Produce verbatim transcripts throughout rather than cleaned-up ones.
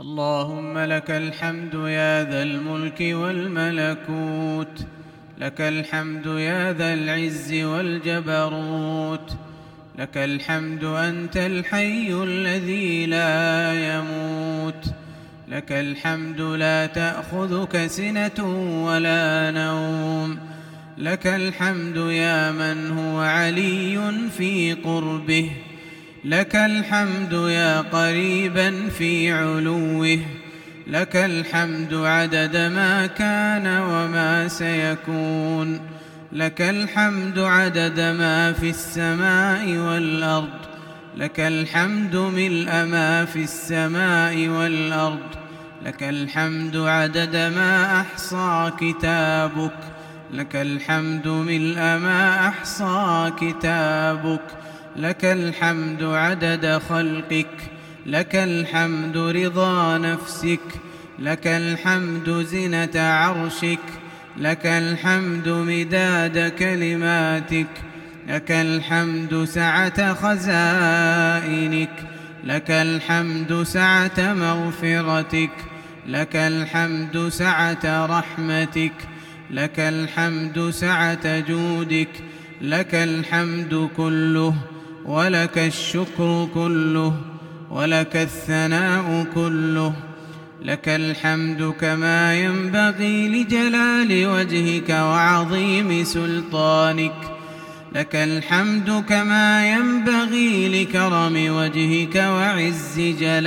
اللهم لك الحمد يا ذا الملك والملكوت، لك الحمد يا ذا العز والجبروت، لك الحمد أنت الحي الذي لا يموت، لك الحمد لا تأخذك سنة ولا نوم، لك الحمد يا من هو علي في قربه، لك الحمد يا قريبا في علوه، لك الحمد عدد ما كان وما سيكون، لك الحمد عدد ما في السماء والأرض، لك الحمد ملء ما في السماء والأرض، لك الحمد عدد ما أحصى كتابك، لك الحمد ملء ما أحصى كتابك، لك الحمد عدد خلقك، لك الحمد رضا نفسك، لك الحمد زنة عرشك، لك الحمد مداد كلماتك، لك الحمد سعة خزائنك، لك الحمد سعة مغفرتك، لك الحمد سعة رحمتك، لك الحمد سعة جودك، لك الحمد كله، ولك الشكر كله، ولك الثناء كله، لك الحمد كما ينبغي لجلال وجهك وعظيم سلطانك، لك الحمد كما ينبغي لكرم وجهك وعز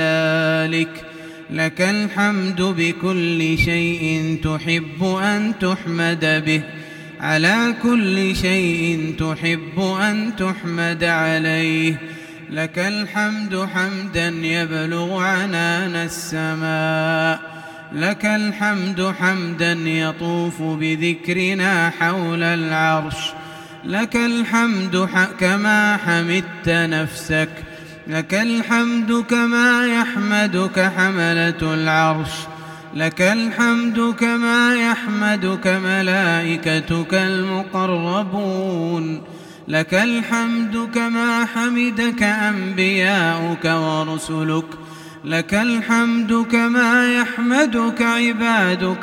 جلالك، لك الحمد بكل شيء تحب أن تحمد به، على كل شيء تحب أن تحمد عليه، لك الحمد حمدا يبلغ عنان السماء، لك الحمد حمدا يطوف بذكرنا حول العرش، لك الحمد كما حمدت نفسك، لك الحمد كما يحمدك حملة العرش، لك الحمد كما يحمدك ملائكتك المقربون، لك الحمد كما حمدك أنبياؤك ورسلك، لك الحمد كما يحمدك عبادك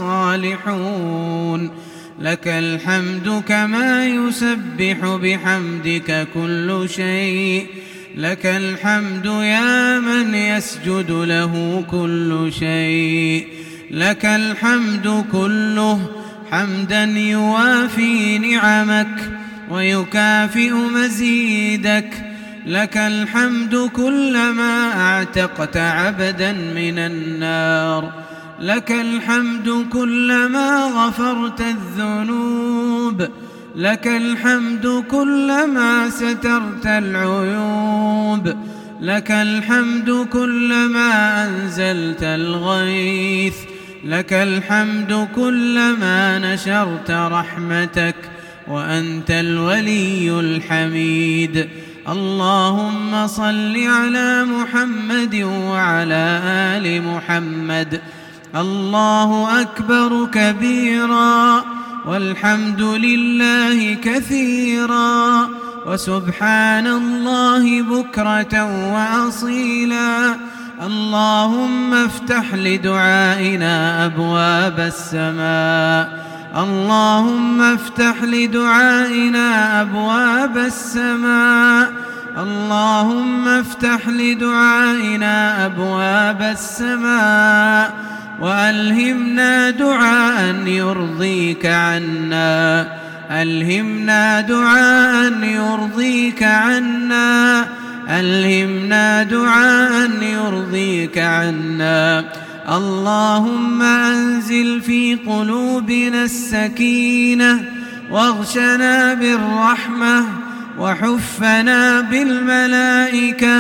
الصالحون، لك الحمد كما يسبح بحمدك كل شيء، لك الحمد يا من يسجد له كل شيء، لك الحمد كله حمدا يوافي نعمك ويكافئ مزيدك، لك الحمد كلما أعتقت عبدا من النار، لك الحمد كلما غفرت الذنوب، لك الحمد كلما سترت العيوب، لك الحمد كلما أنزلت الغيث، لك الحمد كلما نشرت رحمتك، وأنت الولي الحميد. اللهم صل على محمد وعلى آل محمد. الله أكبر كبيرا، والحمد لله كثيرا، وسبحان الله بكرة وأصيلا. اللهم افتح لدعائنا أبواب السماء، اللهم افتح لدعائنا أبواب السماء، اللهم افتح لدعائنا أبواب السماء، وألهمنا دعاء يرضيك عنا، ألهمنا دعاء يرضيك عنا، ألهمنا دعاء يرضيك عنا. اللهم أنزل في قلوبنا السكينة، واغشنا بالرحمة، وحفنا بالملائكة،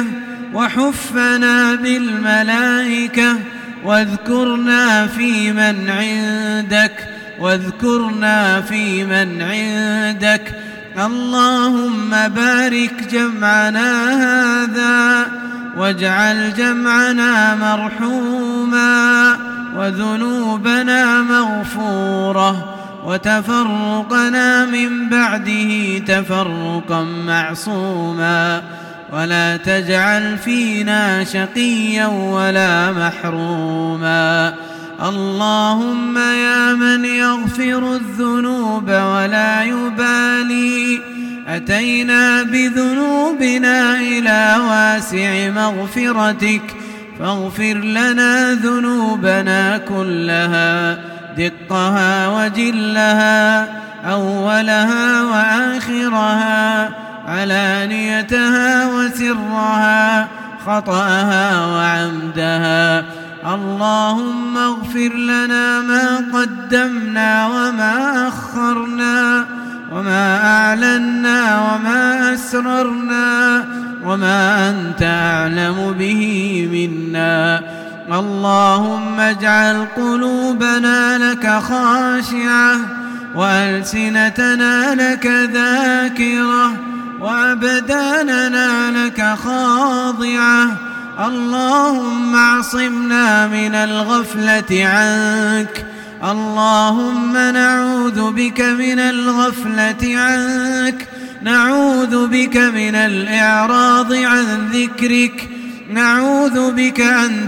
وحفنا بالملائكة، واذكرنا في من عندك، واذكرنا في من عندك. اللهم بارك جمعنا هذا، واجعل جمعنا مرحوما، وذنوبنا مغفورة، وتفرقنا من بعده تفرقا معصوما. ولا تجعل فينا شقيا ولا محروما. اللهم يا من يغفر الذنوب ولا يبالي، أتينا بذنوبنا إلى واسع مغفرتك، فاغفر لنا ذنوبنا كلها، دقها وجلها، أولها وآخرها، علانيتها وسرها، خطأها وعمدها. اللهم اغفر لنا ما قدمنا وما أخرنا، وما أعلنا وما أسررنا، وما أنت أعلم به منا. اللهم اجعل قلوبنا لك خاشعة، وألسنتنا لك ذاكرة، وأبداننا لك خاضعة. اللهم اعصمنا من الغفلة عنك، اللهم نعوذ بك من الغفلة عنك، نعوذ بك من الإعراض عن ذكرك، نعوذ بك أن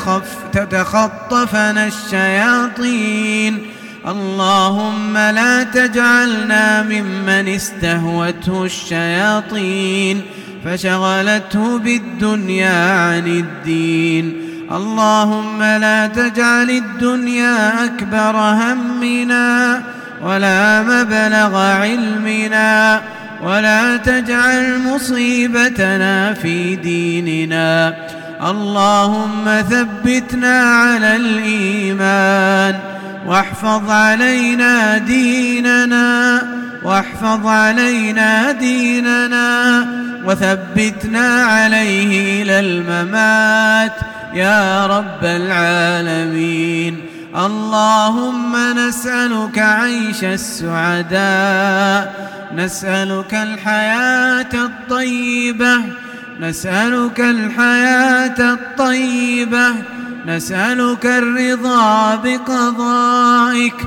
تتخطفنا الشياطين. اللهم لا تجعلنا ممن استهوته الشياطين فشغلته بالدنيا عن الدين. اللهم لا تجعل الدنيا أكبر همنا ولا مبلغ علمنا، ولا تجعل مصيبتنا في ديننا. اللهم ثبتنا على الإيمان، واحفظ علينا ديننا، واحفظ علينا ديننا، وثبتنا عليه إلى الممات يا رب العالمين. اللهم نسألك عيش السعداء، نسألك الحياة الطيبة، نسألك الحياة الطيبة، نسألك الرضا بقضائك،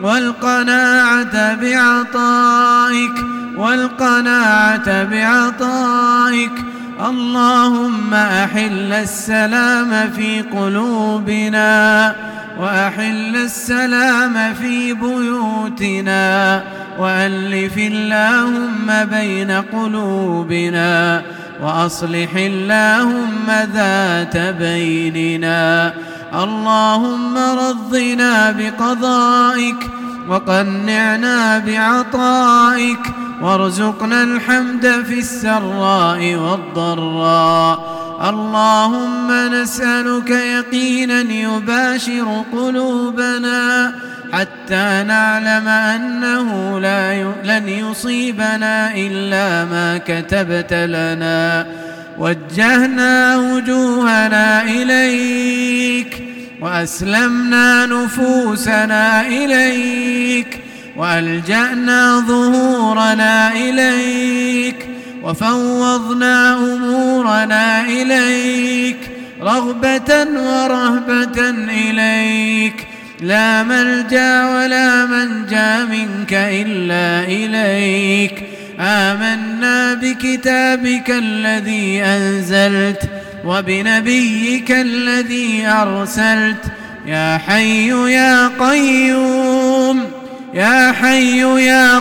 والقناعة بعطائك، والقناعة بعطائك. اللهم أحل السلام في قلوبنا، وأحل السلام في بيوتنا، وألف اللهم بين قلوبنا، وأصلح اللهم ذات بيننا. اللهم رضنا بقضائك، وقنعنا بعطائك، وارزقنا الحمد في السراء والضراء. اللهم نسألك يقينا يباشر قلوبنا، حتى نعلم أنه لا لن يصيبنا إلا ما كتبت لنا. وجهنا وجوهنا إليك، وأسلمنا نفوسنا إليك، وألجأنا ظهورنا إليك، وفوضنا أمورنا إليك، رغبة ورهبة إليك. لا ملجأ ولا منجا منك إلا إليك. آمنا بكتابك الذي أنزلت، وبنبيك الذي أرسلت. يا حي يا قيوم، يا حي يا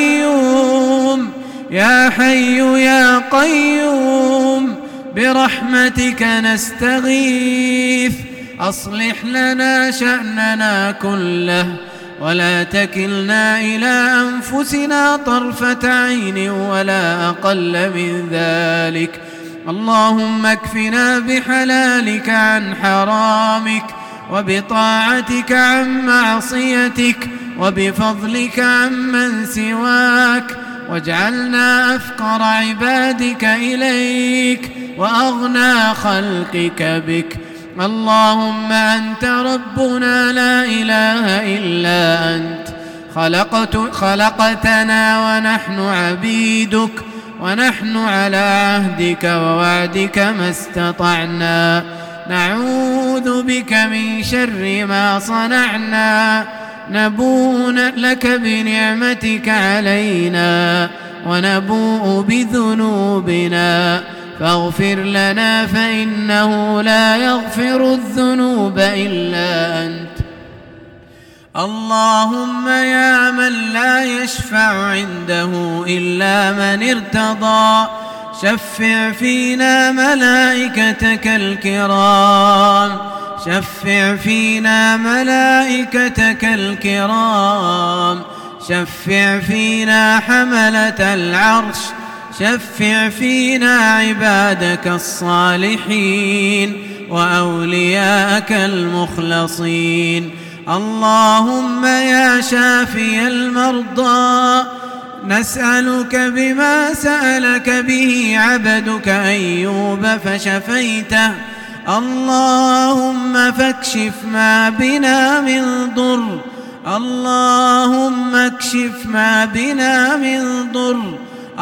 قيوم، يا حي يا قيوم، برحمتك نستغيث. أصلح لنا شأننا كله، ولا تكلنا إلى أنفسنا طرفة عين ولا أقل من ذلك. اللهم اكفنا بحلالك عن حرامك، وبطاعتك عن معصيتك، وبفضلك عمن سواك. واجعلنا أفقر عبادك إليك، وأغنى خلقك بك. اللهم أنت ربنا لا إله إلا أنت، خلقت خلقتنا ونحن عبيدك، ونحن على عهدك ووعدك ما استطعنا. نعوذ بك من شر ما صنعنا، نبوء لك بنعمتك علينا، ونبوء بذنوبنا. فاغفر لنا فإنه لا يغفر الذنوب إلا أنت. اللهم يا من لا يشفع عنده إلا من ارتضى شفع فينا ملائكتك الكرام شفع فينا ملائكتك الكرام شفع فينا حملة العرش شفع فينا عبادك الصالحين وأولياءك المخلصين. اللهم يا شافي المرضى نسألك بما سألك به عبدك أيوب فشفيته. اللهم فاكشف ما بنا من ضر اللهم اكشف ما بنا من ضر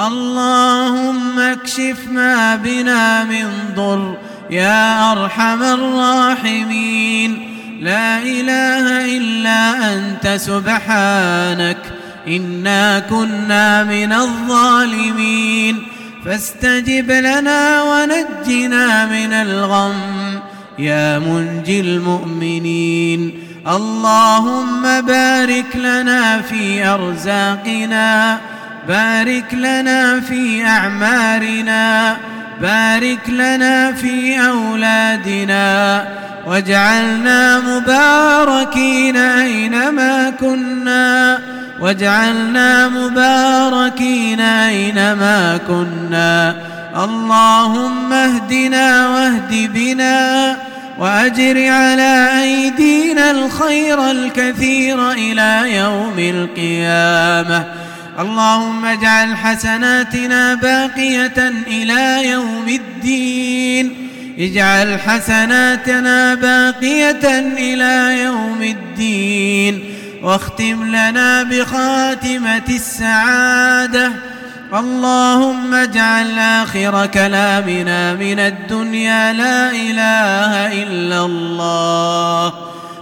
اللهم اكشف ما بنا من ضر يا أرحم الراحمين. لا إله إلا أنت سبحانك إنا كنا من الظالمين فاستجب لنا ونجنا من الغم يا منجي المؤمنين. اللهم بارك لنا في أرزاقنا بارك لنا في أعمارنا بارك لنا في أولادنا واجعلنا مباركين أينما كنا واجعلنا مباركين أينما كنا. اللهم اهدنا واهد بنا وأجر على أيدينا الخير الكثير إلى يوم القيامة. اللهم اجعل حسناتنا باقية إلى يوم الدين اجعل حسناتنا باقية إلى يوم الدين واختم لنا بخاتمة السعادة. اللهم اجعل آخر كلامنا من الدنيا لا إله إلا الله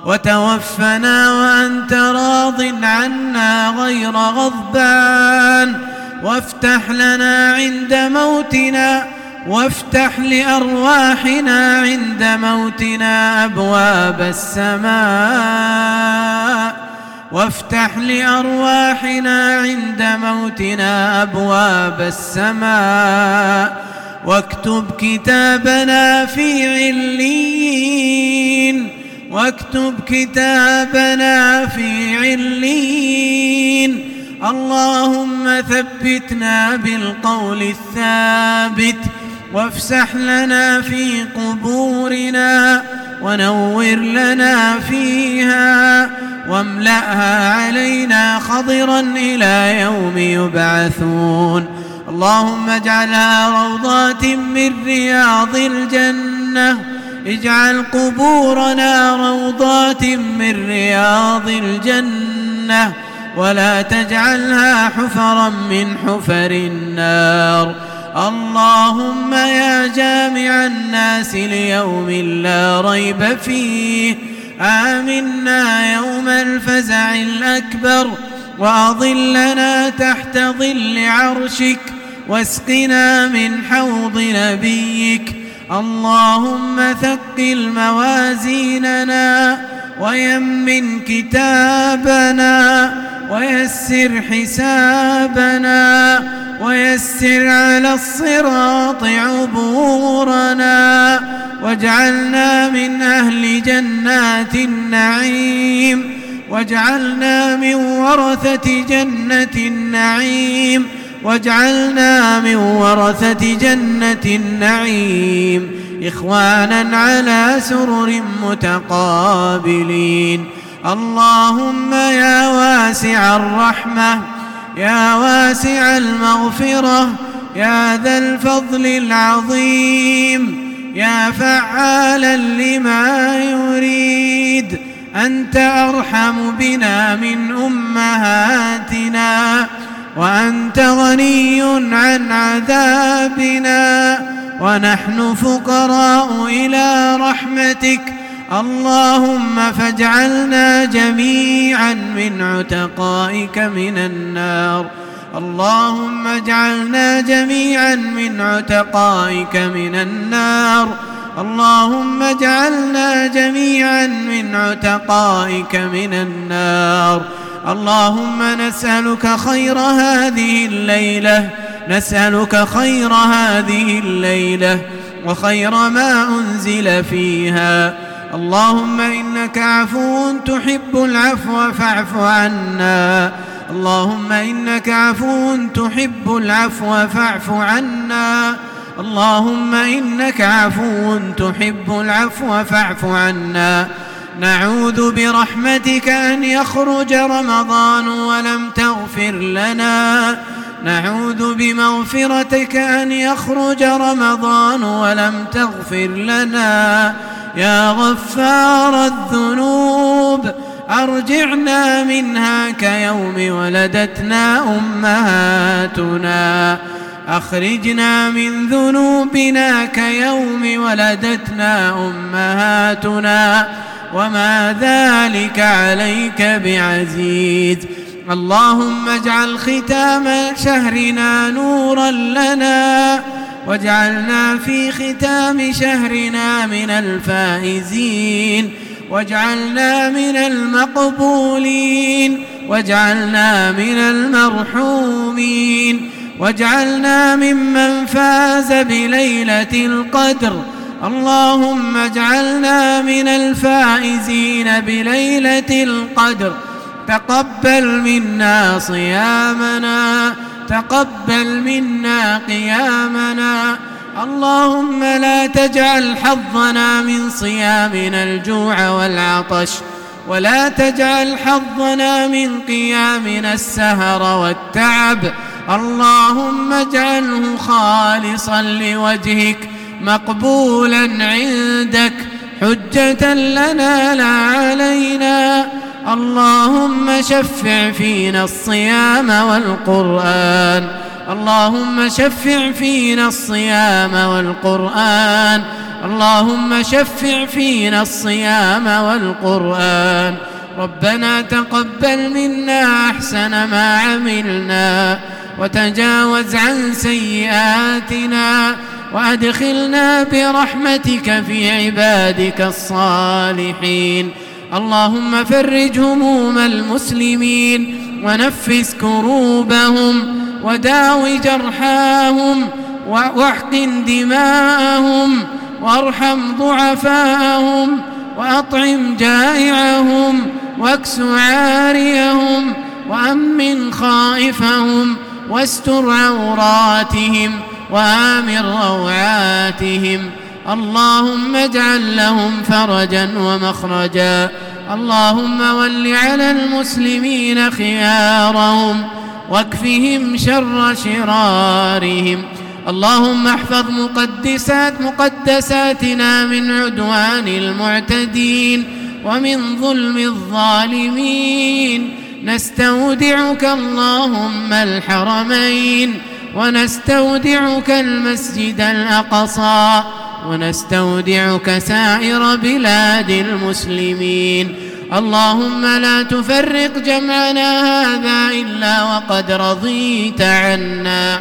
وتوفنا وأنت راض عنا غير غضبان وافتح لنا عند موتنا وافتح لأرواحنا عند موتنا أبواب السماء وافتح لأرواحنا عند موتنا أبواب السماء واكتب كتابنا في عليين واكتب كتابنا في عليين. اللهم ثبتنا بالقول الثابت وافسح لنا في قبورنا ونور لنا فيها واملأها علينا خضرا إلى يوم يبعثون. اللهم اجعلها روضات من رياض الجنة اجعل قبورنا روضات من رياض الجنة ولا تجعلها حفرا من حفر النار. اللهم يا جامع الناس ليوم لا ريب فيه آمنا يوم الفزع الأكبر وأظلنا تحت ظل عرشك واسقنا من حوض نبيك. اللهم ثقل موازيننا ويمن كتابنا ويسر حسابنا ويسر على الصراط عبورنا واجعلنا من أهل جنات النعيم واجعلنا من ورثة جنة النعيم واجعلنا من ورثة جنة النعيم إخوانا على سرر متقابلين. اللهم يا واسع الرحمة يا واسع المغفرة يا ذا الفضل العظيم يا فعالا لما يريد أنت أرحم بنا من أمهاتنا وأنت غني عن عذابنا ونحن فقراء إلى رحمتك. اللهم فاجعلنا جميعا من عتقائك من النار. اللهم اجعلنا جميعا من عتقائك من النار اللهم اجعلنا جميعا من عتقائك من النار اللهم نسألك خير هذه الليلة نسألك خير هذه الليلة وخير ما أنزل فيها اللهم إنك عفو تحب العفو فاعف عنا اللهم إنك عفو تحب العفو فاعف عنا اللهم إنك عفو تحب العفو فاعف عنا نعوذ برحمتك أن يخرج رمضان ولم تغفر لنا نعوذ بمغفرتك أن يخرج رمضان ولم تغفر لنا يا غفار الذنوب أرجعنا منها كيوم ولدتنا أمهاتنا أخرجنا من ذنوبنا كيوم ولدتنا أمهاتنا وما ذلك عليك بعزيز اللهم اجعل ختام شهرنا نورا لنا واجعلنا في ختام شهرنا من الفائزين واجعلنا من المقبولين واجعلنا من المرحومين واجعلنا ممن فاز بليلة القدر اللهم اجعلنا من الفائزين بليلة القدر تقبل منا صيامنا تقبل منا قيامنا اللهم لا تجعل حظنا من صيامنا الجوع والعطش ولا تجعل حظنا من قيامنا السهر والتعب اللهم اجعله خالصا لوجهك مقبولا عندك حجة لنا لا علينا اللهم شفع فينا الصيام والقرآن اللهم شفع فينا الصيام والقرآن اللهم شفع فينا الصيام والقرآن ربنا تقبل منا أحسن ما عملنا وتجاوز عن سيئاتنا وأدخلنا برحمتك في عبادك الصالحين اللهم فرج هموم المسلمين ونفس كروبهم وداو جرحاهم واحقن دماءهم وارحم ضعفاءهم وأطعم جائعهم واكس عاريهم وأمن خائفهم واستر عوراتهم وآمن روعاتهم اللهم اجعل لهم فرجا ومخرجا اللهم ول على المسلمين خيارهم واكفهم شر شرارهم اللهم احفظ مقدسات مقدساتنا من عدوان المعتدين ومن ظلم الظالمين نستودعك اللهم الحرمين ونستودعك المسجد الأقصى ونستودعك سائر بلاد المسلمين اللهم لا تفرق جمعنا هذا إلا وقد رضيت عنا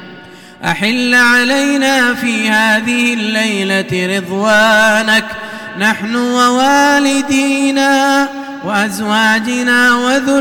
أحل علينا في هذه الليلة رضوانك نحن ووالدينا وأزواجنا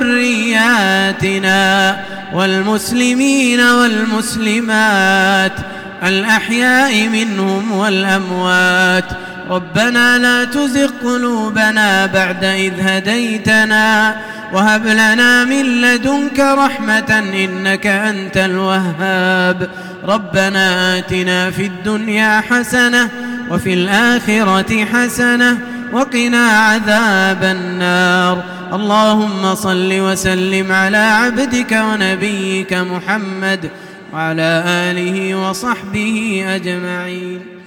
وذرياتنا والمسلمين والمسلمات الأحياء منهم والأموات ربنا لا تزغ قلوبنا بعد إذ هديتنا وهب لنا من لدنك رحمة إنك أنت الوهاب ربنا آتنا في الدنيا حسنة وفي الآخرة حسنة وقنا عذاب النار اللهم صل وسلم على عبدك ونبيك محمد وعلى آله وصحبه أجمعين.